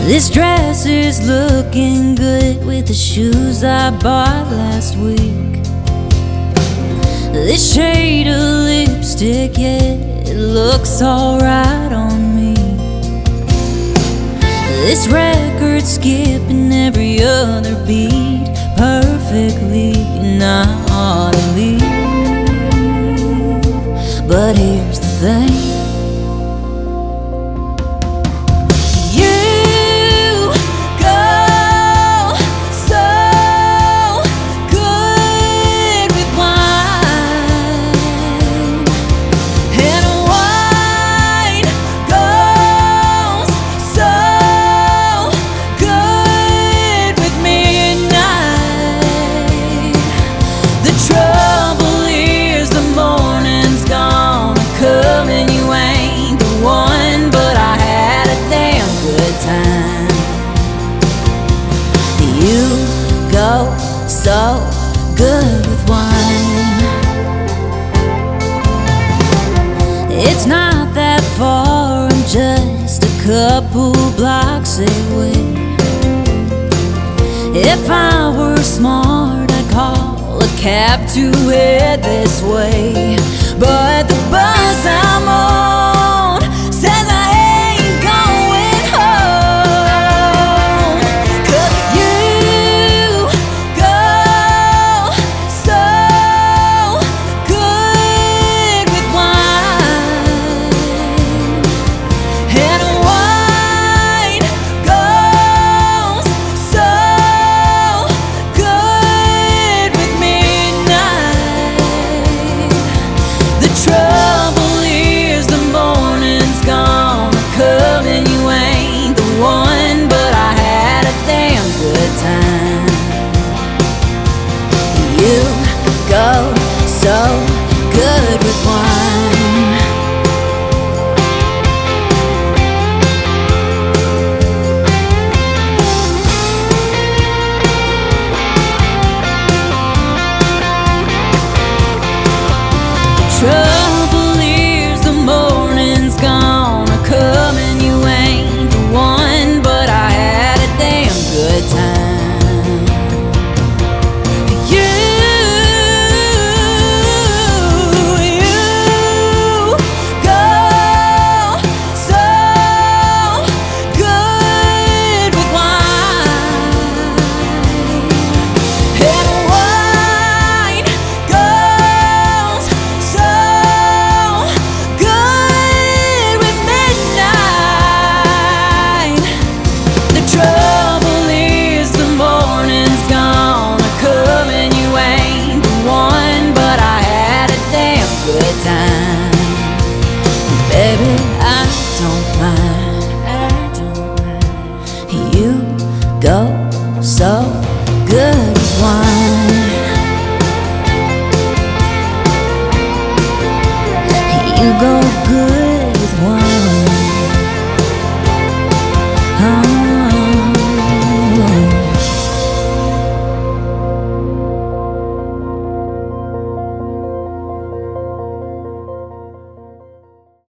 This dress is looking good with the shoes I bought last week. This shade of lipstick, yeah, it looks alright on me. This record skipping every other beat perfectly, and I ought to leave. But here's the thing, go so good with wine. It's not that far, I'm just a couple blocks away. If I were smart, I'd call a cab to head this way, but the bus I'm on